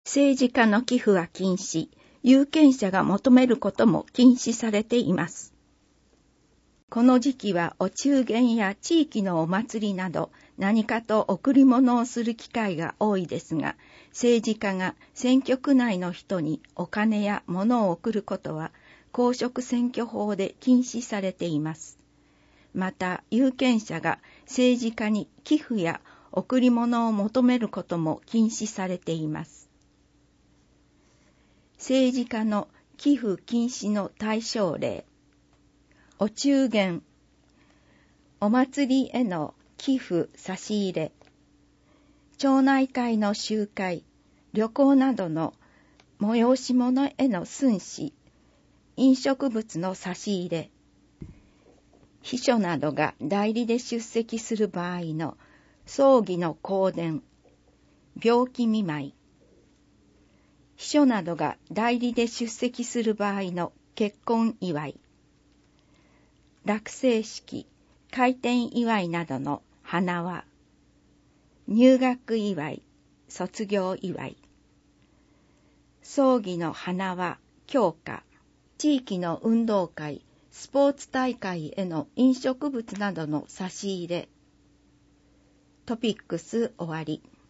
政治家の寄付は禁止、有権者が求めることも禁止されています。この時期はお中元や地域のお祭りなど何かと贈り物をする機会が多いですが、政治家が選挙区内の人にお金や物を贈ることは公職選挙法で禁止されています。また、有権者が政治家に寄付や贈り物を求めることも禁止されています。政治家の寄付禁止の対象例。お中元、お祭りへの寄付差し入れ、町内会の集会、旅行などの催し物への寸志、飲食物の差し入れ、秘書などが代理で出席する場合の葬儀の香典、病気見舞い、秘書などが代理で出席する場合の結婚祝い、落成式、開店祝いなどの花輪、入学祝い、卒業祝い、葬儀の花輪、供花、地域の運動会、スポーツ大会への飲食物などの差し入れ。トピックス終わり。